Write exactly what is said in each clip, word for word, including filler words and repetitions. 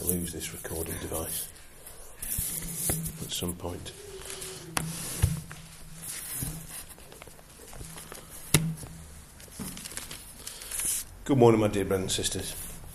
lose this recording device at some point. Good morning, my dear brothers and sisters.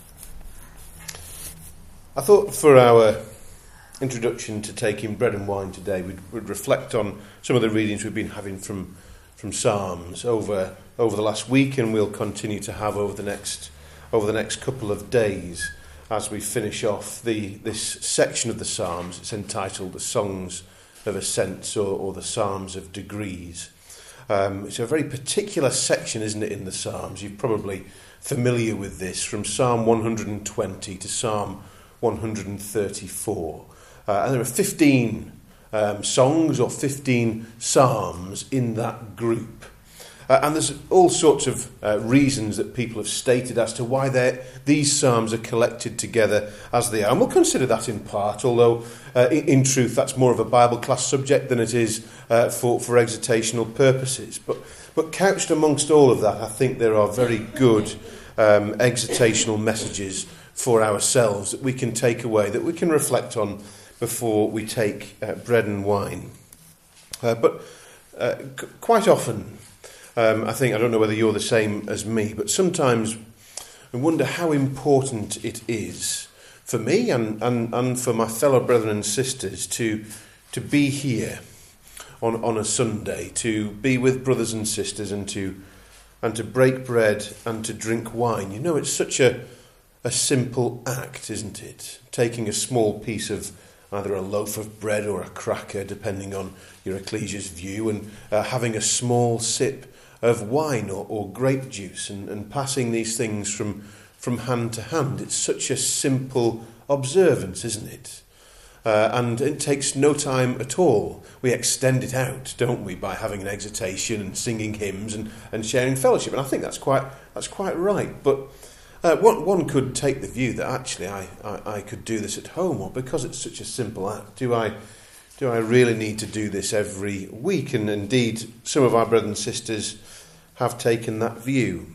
I thought for our introduction to taking bread and wine today, we'd, we'd reflect on some of the readings we've been having from, from Psalms over over the last week, and we'll continue to have over the next over the next couple of days as we finish off the this section of the Psalms. It's entitled "The Songs of Ascents" or, or the Psalms of Degrees. Um, it's a very particular section, isn't it, in the Psalms? You're probably familiar with this, from Psalm one hundred twenty to Psalm one hundred thirty-four. Uh, and there are fifteen um, songs or fifteen psalms in that group. Uh, and there's all sorts of uh, reasons that people have stated as to why these psalms are collected together as they are. And we'll consider that in part, although uh, in, in truth that's more of a Bible class subject than it is uh, for, for exhortational purposes. But, but couched amongst all of that, I think there are very good um, exhortational messages for ourselves that we can take away, that we can reflect on before we take uh, bread and wine. Uh, but uh, c- quite often, um, I think, I don't know whether you're the same as me, but sometimes I wonder how important it is for me and, and, and for my fellow brethren and sisters to to be here on, on a Sunday, to be with brothers and sisters and to and to break bread and to drink wine. You know, it's such a a simple act, isn't it? Taking a small piece of either a loaf of bread or a cracker, depending on your ecclesia's view, and uh, having a small sip of wine or, or grape juice and, and passing these things from, from hand to hand. It's such a simple observance, isn't it? Uh, and it takes no time at all. We extend it out, don't we, by having an exhortation and singing hymns and, and sharing fellowship. And I think that's quite that's quite right. But Uh, one, one could take the view that actually I, I, I could do this at home, or because it's such a simple act, do I do I really need to do this every week? And indeed, some of our brothers and sisters have taken that view.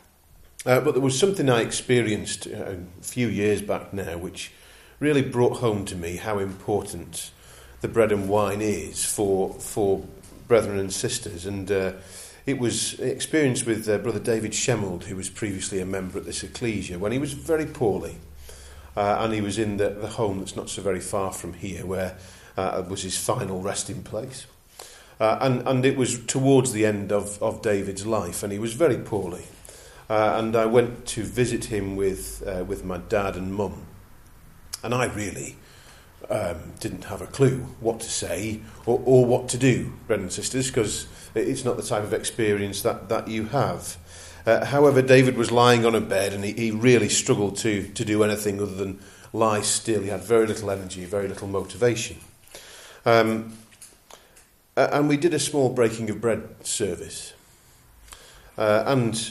Uh, but there was something I experienced a few years back now, which really brought home to me how important the bread and wine is for for brethren and sisters. And uh, It was experienced with uh, Brother David Shemmold, who was previously a member at this ecclesia, when he was very poorly. Uh, and he was in the, the home that's not so very far from here, where uh, was his final resting place. Uh, and, and it was towards the end of, of David's life, and he was very poorly. Uh, and I went to visit him with, uh, with my dad and mum. And I really Um, didn't have a clue what to say or, or what to do, brothers and sisters, because it's not the type of experience that, that you have. Uh, however, David was lying on a bed, and he, he really struggled to, to do anything other than lie still. He had very little energy, very little motivation. Um, and we did a small breaking of bread service. Uh, and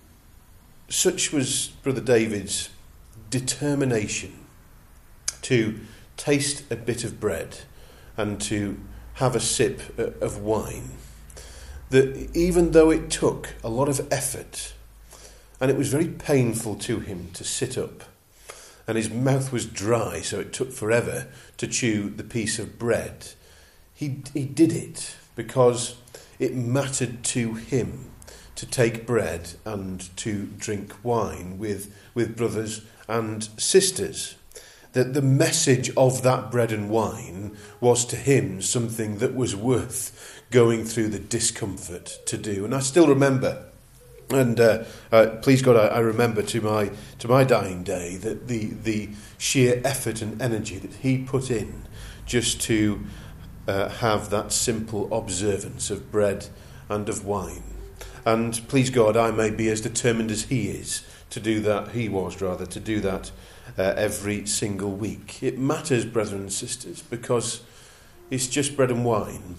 such was Brother David's determination to taste a bit of bread and to have a sip of wine, that even though it took a lot of effort and it was very painful to him to sit up, and his mouth was dry, so it took forever to chew the piece of bread, he he did it because it mattered to him to take bread and to drink wine with, with brothers and sisters. That the message of that bread and wine was to him something that was worth going through the discomfort to do. And I still remember, and uh, uh, please God, I, I remember to my to my dying day that the the sheer effort and energy that he put in just to uh, have that simple observance of bread and of wine. And please God, I may be as determined as he is to do that. He was rather to do that. Uh, every single week. It matters, brethren and sisters, because it's just bread and wine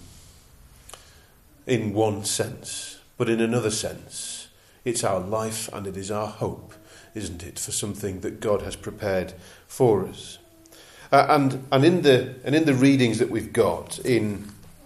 in one sense, but in another sense it's our life and it is our hope, isn't it, for something that God has prepared for us. Uh, and and in the and in the readings that we've got in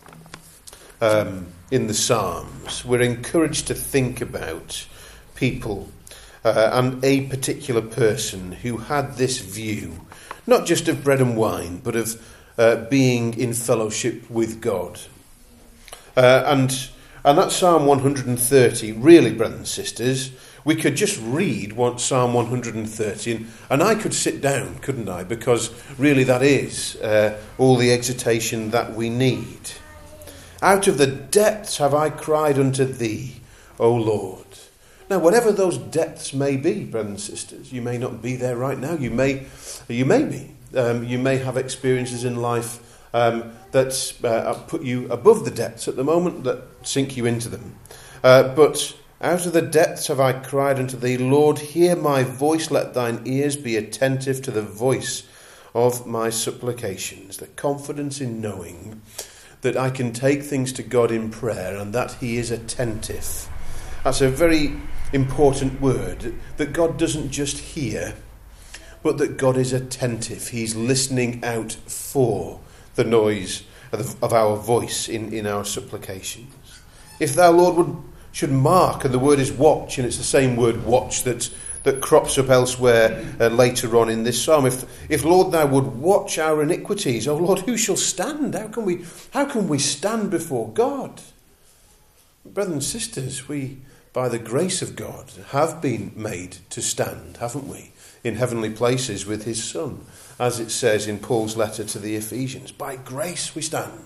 um, in the Psalms, we're encouraged to think about people uh, and a particular person who had this view not just of bread and wine, but of uh, being in fellowship with God. Uh, and and that's Psalm one hundred thirty. Really, brothers and sisters, we could just read what Psalm one hundred thirty, and, and I could sit down, couldn't I? Because really that is uh, all the exhortation that we need. Out of the depths have I cried unto thee, O Lord. Now, whatever those depths may be, brothers and sisters, you may not be there right now. You may, you may be. Um, you may have experiences in life um, that uh, put you above the depths at the moment, that sink you into them. Uh, but out of the depths have I cried unto thee, Lord, hear my voice, let thine ears be attentive to the voice of my supplications. The confidence in knowing that I can take things to God in prayer and that he is attentive. That's a very important word, that God doesn't just hear, but that God is attentive. He's listening out for the noise of, of our voice in, in our supplications. If thou, Lord, would should mark, and the word is watch, and it's the same word watch that, that crops up elsewhere uh, later on in this psalm. If, if, Lord, thou would watch our iniquities, O Lord, who shall stand? How can we, how can we stand before God? Brothers and sisters, we, by the grace of God, have been made to stand, haven't we, in heavenly places with his Son, as it says in Paul's letter to the Ephesians. By grace we stand.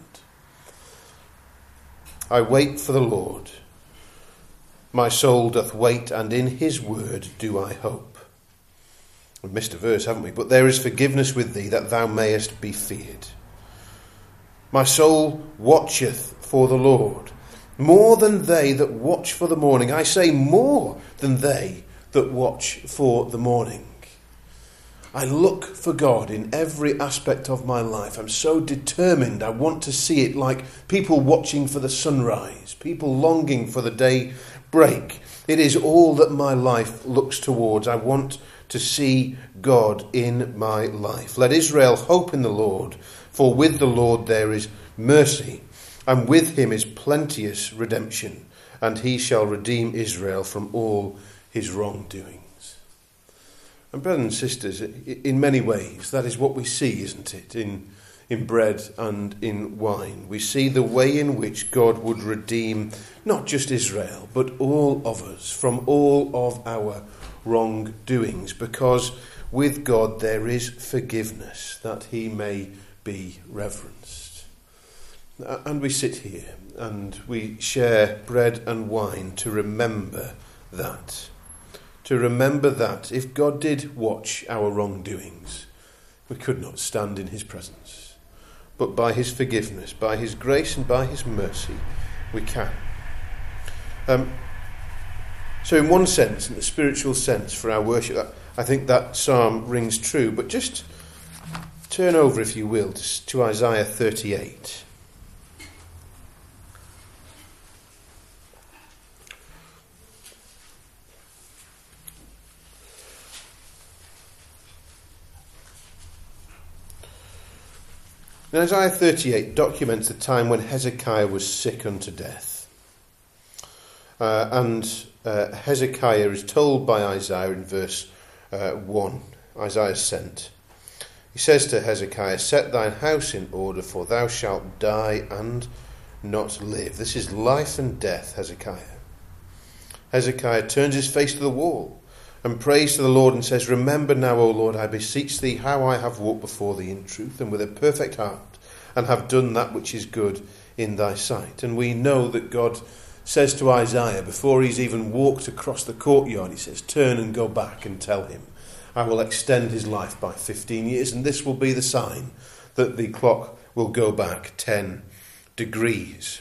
I wait for the Lord. My soul doth wait, and in his word do I hope. We've missed a verse, haven't we? But there is forgiveness with thee, that thou mayest be feared. My soul watcheth for the Lord, more than they that watch for the morning. I say more than they that watch for the morning. I look for God in every aspect of my life. I'm so determined. I want to see it like people watching for the sunrise, people longing for the day break. It is all that my life looks towards. I want to see God in my life. Let Israel hope in the Lord, for with the Lord there is mercy, and with him is plenteous redemption, and he shall redeem Israel from all his wrongdoings. And brothers and sisters, in many ways, that is what we see, isn't it, in, in bread and in wine. We see the way in which God would redeem not just Israel, but all of us from all of our wrongdoings, because with God there is forgiveness, that he may be reverenced. And we sit here and we share bread and wine to remember that. To remember that if God did watch our wrongdoings, we could not stand in his presence. But by his forgiveness, by his grace and by his mercy, we can. Um, so in one sense, in the spiritual sense for our worship, I think that psalm rings true. But just turn over, if you will, to Isaiah thirty-eight. And Isaiah thirty-eight documents the time when Hezekiah was sick unto death. Uh, and uh, Hezekiah is told by Isaiah in verse uh, one, Isaiah sent. He says to Hezekiah, set thine house in order, for thou shalt die and not live. This is life and death, Hezekiah. Hezekiah turns his face to the wall and prays to the Lord and says, remember now, O Lord, I beseech thee, how I have walked before thee in truth and with a perfect heart, and have done that which is good in thy sight. And we know that God says to Isaiah, before he's even walked across the courtyard, he says, turn and go back and tell him, I will extend his life by fifteen years, and this will be the sign that the clock will go back ten degrees.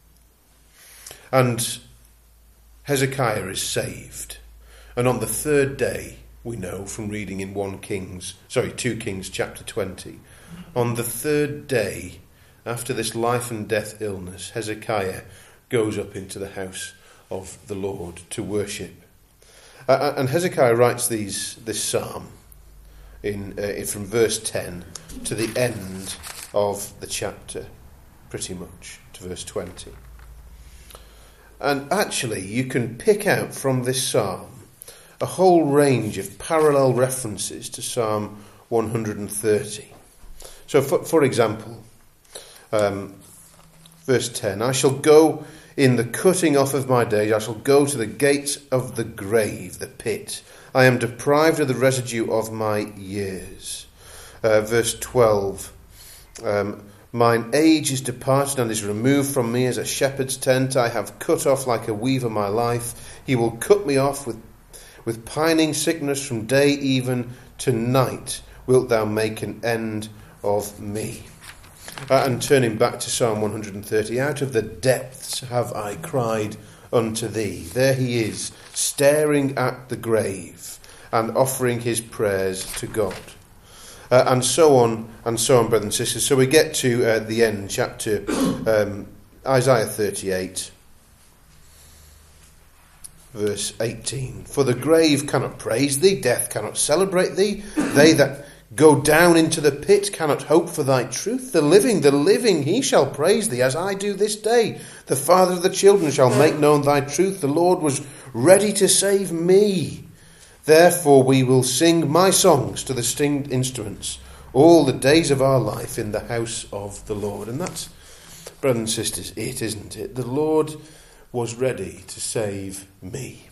And Hezekiah is saved. And on the third day, we know from reading in one Kings, sorry, two Kings chapter twenty, on the third day after this life and death illness, Hezekiah goes up into the house of the Lord to worship. Uh, and Hezekiah writes these this psalm in uh, from verse ten to the end of the chapter, pretty much to verse twenty. And actually, you can pick out from this psalm a whole range of parallel references to Psalm one hundred thirty. So, for, for example, um, verse ten, I shall go in the cutting off of my days, I shall go to the gates of the grave, the pit. I am deprived of the residue of my years. Uh, verse twelve, um, mine age is departed and is removed from me as a shepherd's tent. I have cut off like a weaver my life. He will cut me off with, with pining sickness from day even to night. Wilt thou make an end of me? Uh, and turning back to Psalm one hundred thirty, out of the depths have I cried unto thee. There he is, staring at the grave and offering his prayers to God. Uh, and so on, and so on, brothers and sisters. So we get to uh, the end, chapter um, Isaiah thirty-eight, verse eighteen. For the grave cannot praise thee, death cannot celebrate thee. They that go down into the pit cannot hope for thy truth. The living, the living, he shall praise thee, as I do this day. The father of the children shall make known thy truth. The Lord was ready to save me. Therefore we will sing my songs to the stringed instruments all the days of our life in the house of the Lord. And that's, brothers and sisters, it, isn't it? The Lord was ready to save me.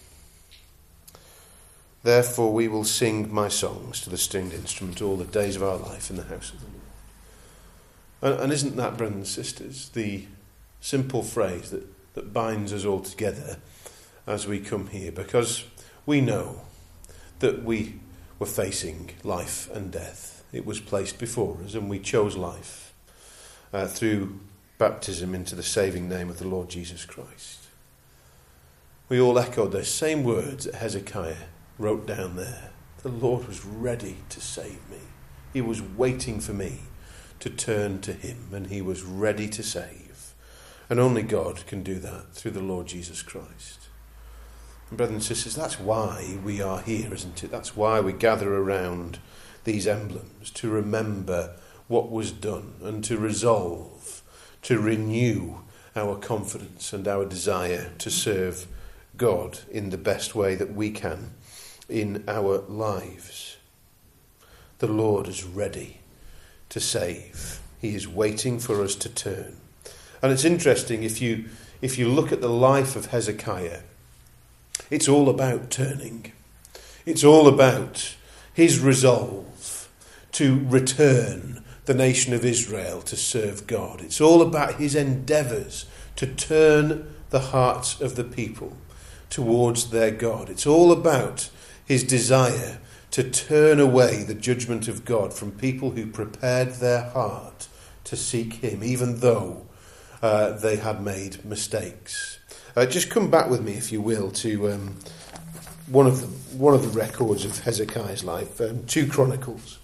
Therefore we will sing my songs to the stringed instrument all the days of our life in the house of the Lord. And, and isn't that, brothers and sisters, the simple phrase that, that binds us all together as we come here? Because we know that we were facing life and death. It was placed before us and we chose life uh, through baptism into the saving name of the Lord Jesus Christ. We all echoed those same words that Hezekiah wrote down there. The Lord was ready to save me. He was waiting for me to turn to him, and he was ready to save. And only God can do that through the Lord Jesus Christ. And brothers and sisters, that's why we are here, isn't it? That's why we gather around these emblems, to remember what was done and to resolve, to renew our confidence and our desire to serve God in the best way that we can in our lives. The Lord is ready to save. He is waiting for us to turn. And it's interesting, if you if you look at the life of Hezekiah, it's all about turning. It's all about his resolve to return the nation of Israel to serve God. It's all about his endeavours to turn the hearts of the people towards their God. It's all about his desire to turn away the judgment of God from people who prepared their heart to seek him, even though uh, they had made mistakes. Uh, just come back with me, if you will, to um, one of the one of the records of Hezekiah's life, um, two Chronicles.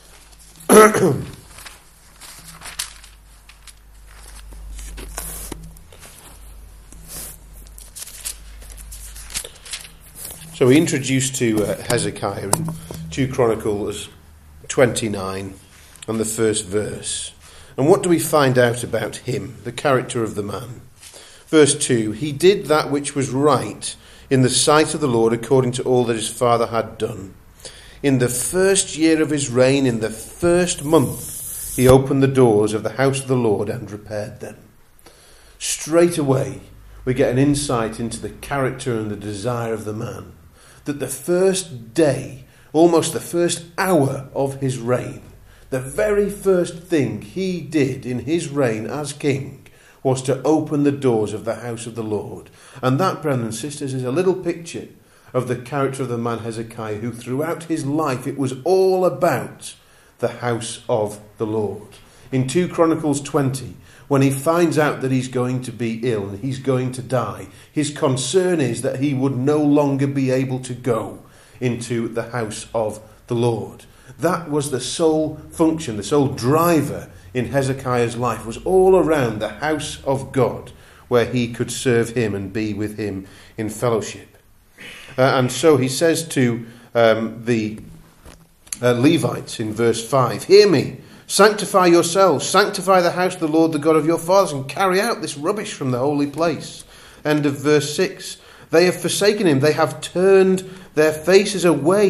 So we introduced to uh, Hezekiah in two Chronicles twenty-nine and the first verse. And what do we find out about him, the character of the man? Verse two, he did that which was right in the sight of the Lord according to all that his father had done. In the first year of his reign, in the first month, he opened the doors of the house of the Lord and repaired them. Straight away, we get an insight into the character and the desire of the man. That the first day, almost the first hour of his reign, the very first thing he did in his reign as king was to open the doors of the house of the Lord. And that, brothers and sisters, is a little picture of the character of the man Hezekiah, who throughout his life it was all about the house of the Lord. In two Chronicles twenty, when he finds out that he's going to be ill and he's going to die, his concern is that he would no longer be able to go into the house of the Lord. That was the sole function, the sole driver in Hezekiah's life, was all around the house of God, where he could serve him and be with him in fellowship. Uh, and so he says to um, the uh, Levites in verse five, hear me, sanctify yourselves, sanctify the house of the Lord, the God of your fathers, and carry out this rubbish from the holy place. End of verse six. They have forsaken him, they have turned their faces away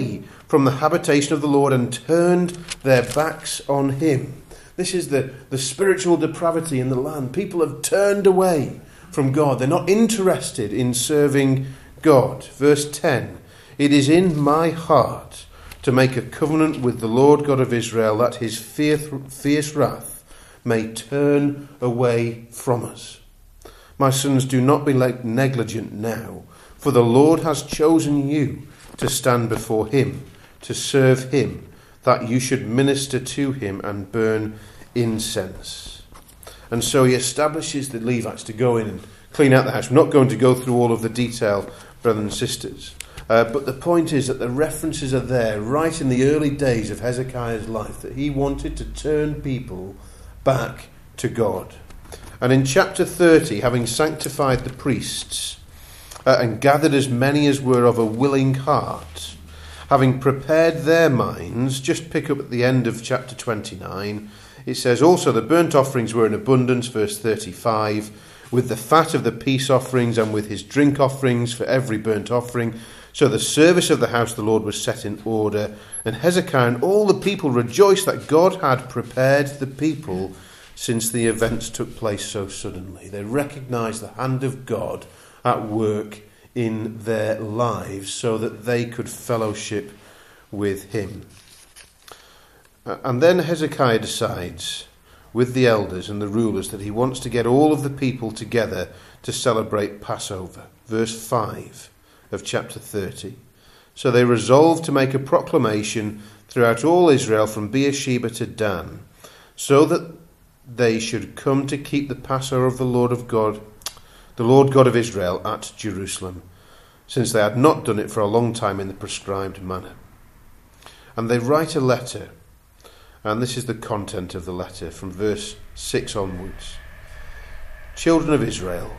from the habitation of the Lord and turned their backs on him. This is the, the spiritual depravity in the land. People have turned away from God. They're not interested in serving God. Verse ten, it is in my heart to make a covenant with the Lord God of Israel, that his fierce, fierce wrath may turn away from us. My sons, do not be negligent now, for the Lord has chosen you to stand before him, to serve him, that you should minister to him and burn incense. And so he establishes the Levites to go in and clean out the house. We're not going to go through all of the detail, brothers and sisters. Uh, but the point is that the references are there right in the early days of Hezekiah's life, that he wanted to turn people back to God. And in chapter thirty, having sanctified the priests uh, and gathered as many as were of a willing heart, having prepared their minds, just pick up at the end of chapter twenty-nine, it says, also the burnt offerings were in abundance, verse thirty-five, with the fat of the peace offerings and with his drink offerings for every burnt offering. So the service of the house of the Lord was set in order, and Hezekiah and all the people rejoiced that God had prepared the people since the events took place so suddenly. They recognised the hand of God at work in their lives so that they could fellowship with him. And then Hezekiah decides with the elders and the rulers that he wants to get all of the people together to celebrate Passover. Verse five of chapter thirty. So they resolved to make a proclamation throughout all Israel from Beersheba to Dan, so that they should come to keep the Passover of the Lord of God, the Lord God of Israel, at Jerusalem, since they had not done it for a long time in the prescribed manner. And they write a letter, and this is the content of the letter from verse six onwards. Children of Israel,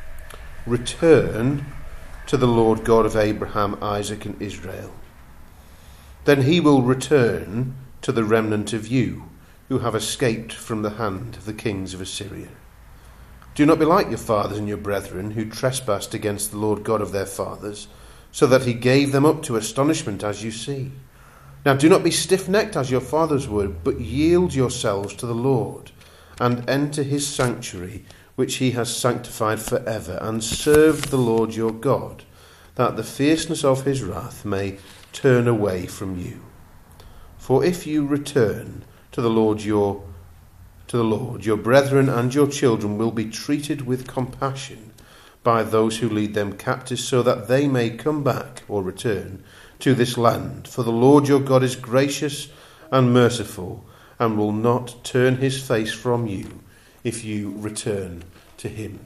return to the Lord God of Abraham, Isaac, and Israel. Then he will return to the remnant of you, who have escaped from the hand of the kings of Assyria. Do not be like your fathers and your brethren, who trespassed against the Lord God of their fathers, so that he gave them up to astonishment, as you see. Now do not be stiff-necked as your fathers were, but yield yourselves to the Lord, and enter his sanctuary, which he has sanctified forever, and serve the Lord your God, that the fierceness of his wrath may turn away from you. For if you return to the Lord your to the Lord, your brethren and your children will be treated with compassion by those who lead them captives, so that they may come back or return to this land. For the Lord your God is gracious and merciful, and will not turn his face from you if you return to him.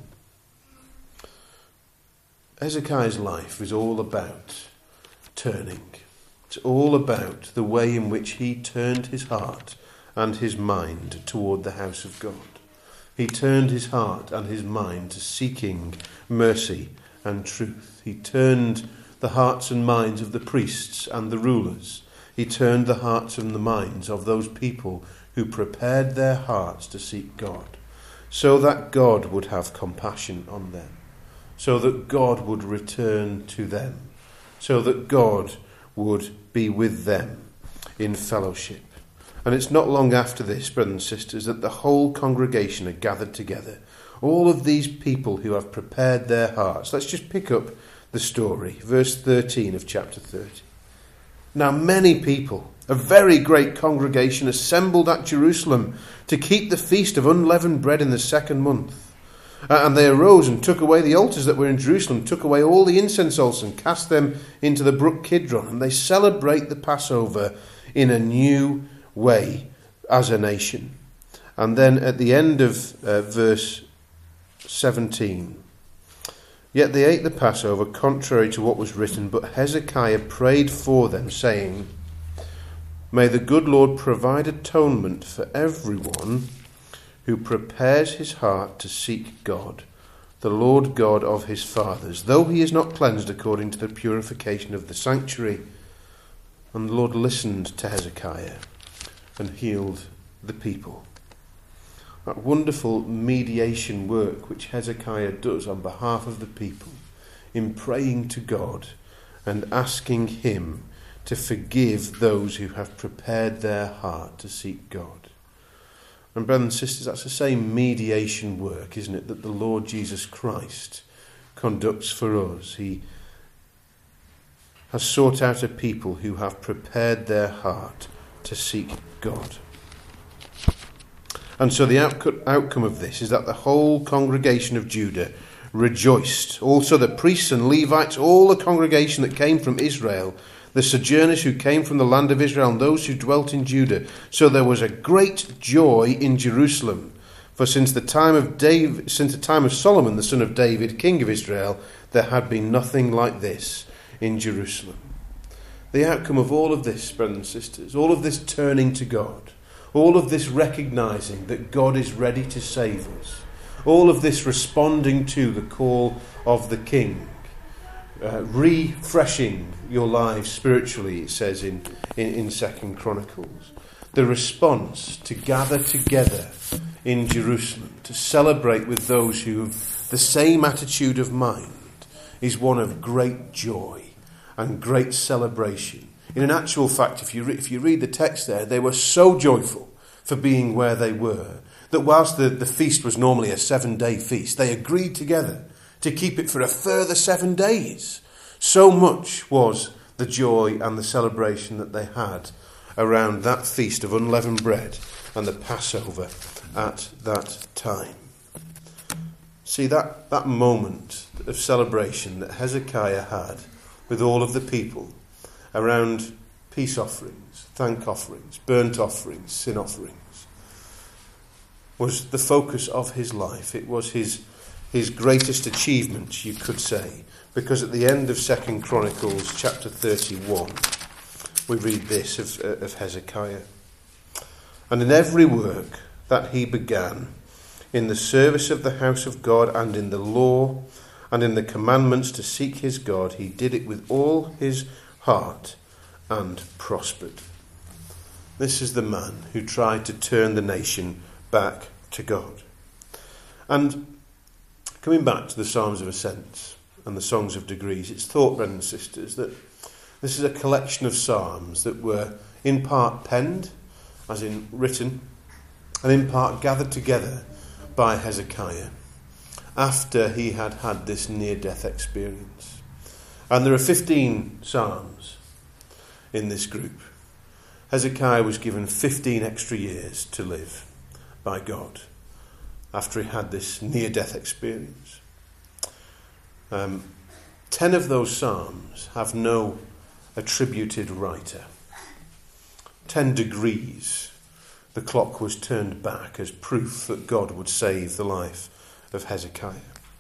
Hezekiah's life is all about turning. It's all about the way in which he turned his heart and his mind toward the house of God. He turned his heart and his mind to seeking mercy and truth. He turned the hearts and minds of the priests and the rulers. He turned the hearts and the minds of those people who prepared their hearts to seek God, so that God would have compassion on them, so that God would return to them, so that God would be with them in fellowship. And it's not long after this, brothers and sisters, that the whole congregation are gathered together. All of these people who have prepared their hearts. Let's just pick up the story. Verse thirteen of chapter thirty. Now many people, a very great congregation, assembled at Jerusalem to keep the feast of unleavened bread in the second month. Uh, and they arose and took away the altars that were in Jerusalem, took away all the incense altars and cast them into the brook Kidron. And they celebrate the Passover in a new way as a nation. And then at the end of uh, verse seventeen, yet they ate the Passover contrary to what was written, but Hezekiah prayed for them, saying, may the good Lord provide atonement for everyone who prepares his heart to seek God, the Lord God of his fathers, though he is not cleansed according to the purification of the sanctuary. And the Lord listened to Hezekiah and healed the people. That wonderful mediation work which Hezekiah does on behalf of the people in praying to God and asking him to forgive those who have prepared their heart to seek God. And brothers and sisters, that's the same mediation work, isn't it, that the Lord Jesus Christ conducts for us. He has sought out a people who have prepared their heart to seek God. And so the outco- outcome of this is that the whole congregation of Judah rejoiced. Also the priests and Levites, all the congregation that came from Israel, the sojourners who came from the land of Israel, and those who dwelt in Judah. So there was a great joy in Jerusalem. For since the time of David, since the time of Solomon, the son of David, king of Israel, there had been nothing like this in Jerusalem. The outcome of all of this, brothers and sisters, all of this turning to God, all of this recognizing that God is ready to save us, all of this responding to the call of the King, uh, refreshing your lives spiritually, it says in, in, in Second Chronicles. The response to gather together in Jerusalem, to celebrate with those who have the same attitude of mind, is one of great joy and great celebration. In an actual fact, if you re- if you read the text there, they were so joyful for being where they were that whilst the, the feast was normally a seven-day feast, they agreed together to keep it for a further seven days. So much was the joy and the celebration that they had around that feast of unleavened bread and the Passover at that time. See, that, that moment of celebration that Hezekiah had with all of the people around peace offerings, thank offerings, burnt offerings, sin offerings, was the focus of his life. It was his his greatest achievement, you could say, because at the end of Second Chronicles chapter thirty-one, we read this of, of Hezekiah. And in every work that he began, in the service of the house of God and in the law and in the commandments to seek his God, he did it with all his heart and prospered. This is the man who tried to turn the nation back to God. And coming back to the Psalms of Ascents and the Songs of Degrees, it's thought, brothers and sisters, that this is a collection of psalms that were in part penned, as in written, and in part gathered together by Hezekiah after he had had this near-death experience. And there are fifteen psalms in this group. Hezekiah was given fifteen extra years to live by God after he had this near-death experience. Um, ten of those psalms have no attributed writer. Ten degrees, the clock was turned back as proof that God would save the life of Hezekiah.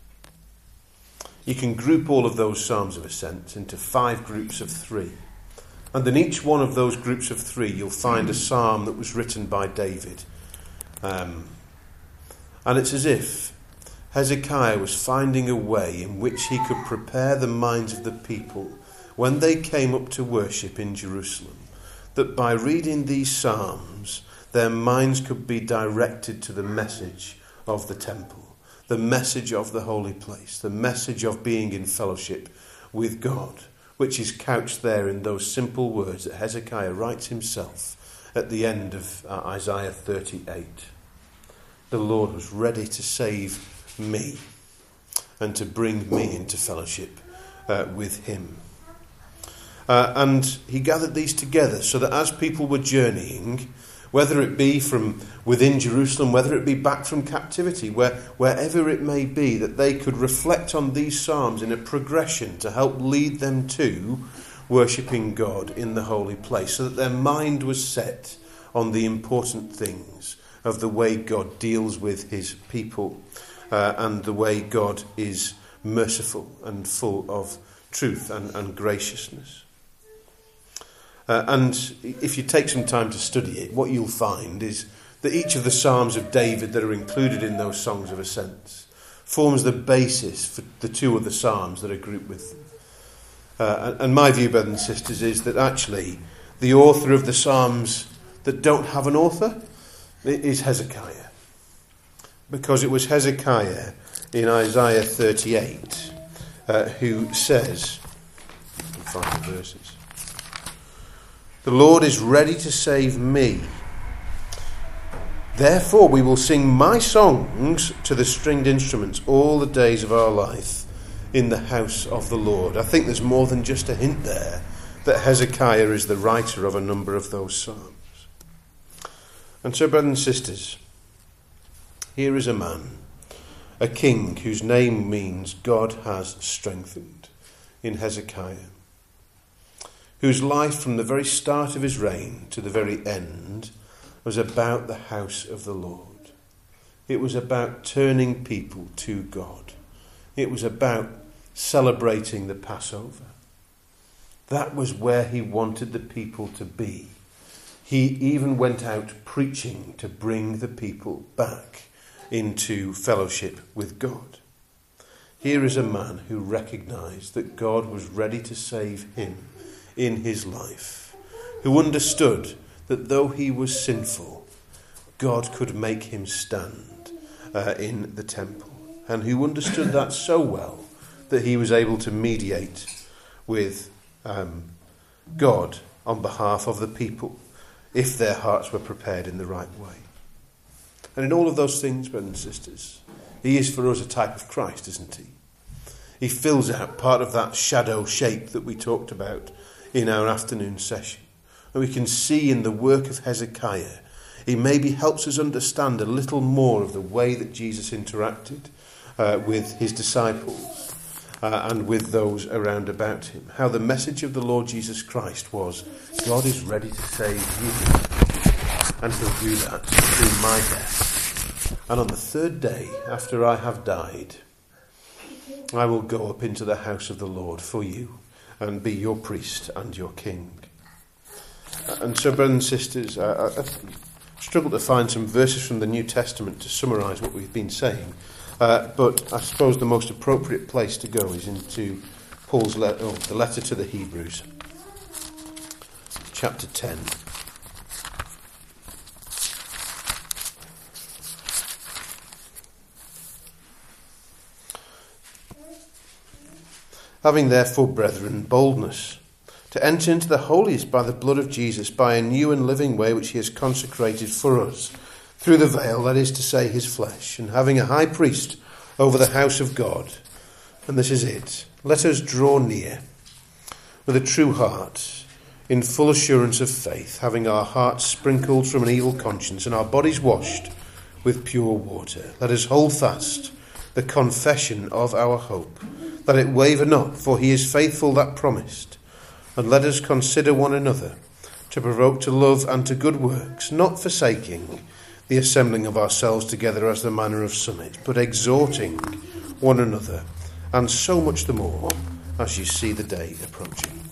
You can group all of those Psalms of Ascent into five groups of three. And in each one of those groups of three, you'll find a psalm that was written by David. Um, and it's as if Hezekiah was finding a way in which he could prepare the minds of the people when they came up to worship in Jerusalem, that by reading these psalms, their minds could be directed to the message of the temple, the message of the holy place, the message of being in fellowship with God, which is couched there in those simple words that Hezekiah writes himself at the end of uh, Isaiah thirty-eight. The Lord was ready to save me and to bring me into fellowship uh, with him. Uh, and he gathered these together so that as people were journeying, whether it be from within Jerusalem, whether it be back from captivity, where, wherever it may be, that they could reflect on these psalms in a progression to help lead them to worshipping God in the holy place, so that their mind was set on the important things of the way God deals with his people uh, and the way God is merciful and full of truth and, and graciousness. Uh, and if you take some time to study it, what you'll find is that each of the Psalms of David that are included in those Songs of Ascents forms the basis for the two other Psalms that are grouped with them. Uh, and my view, brothers and sisters, is that actually the author of the Psalms that don't have an author is Hezekiah. Because it was Hezekiah in Isaiah thirty-eight uh, who says, I can find the verses. The Lord is ready to save me. Therefore we will sing my songs to the stringed instruments all the days of our life in the house of the Lord. I think there's more than just a hint there that Hezekiah is the writer of a number of those psalms. And so, brothers and sisters, here is a man, a king whose name means God has strengthened, in Hezekiah, whose life from the very start of his reign to the very end was about the house of the Lord. It was about turning people to God. It was about celebrating the Passover. That was where he wanted the people to be. He even went out preaching to bring the people back into fellowship with God. Here is a man who recognized that God was ready to save him in his life, who understood that though he was sinful, God could make him stand uh, in the temple, and who understood that so well that he was able to mediate with um, God on behalf of the people if their hearts were prepared in the right way. And in all of those things, brothers and sisters, he is for us a type of Christ, isn't he? He fills out part of that shadow shape that we talked about in our afternoon session. And we can see in the work of Hezekiah, he maybe helps us understand a little more of the way that Jesus interacted uh, with his disciples uh, and with those around about him. How the message of the Lord Jesus Christ was, God is ready to save you, and he'll do that through my death. And on the third day, after I have died, I will go up into the house of the Lord for you and be your priest and your king. And so, brothers and sisters, I, I struggle to find some verses from the New Testament to summarise what we've been saying. Uh, but I suppose the most appropriate place to go is into Paul's letter, oh, the letter to the Hebrews, chapter ten. Having therefore, brethren, boldness to enter into the holiest by the blood of Jesus, by a new and living way which he has consecrated for us, through the veil, that is to say, his flesh, and having a high priest over the house of God. And this is it. Let us draw near with a true heart, in full assurance of faith, having our hearts sprinkled from an evil conscience and our bodies washed with pure water. Let us hold fast the confession of our hope, that it waver not, for he is faithful that promised. And let us consider one another to provoke to love and to good works, not forsaking the assembling of ourselves together as the manner of some, but exhorting one another, and so much the more as you see the day approaching.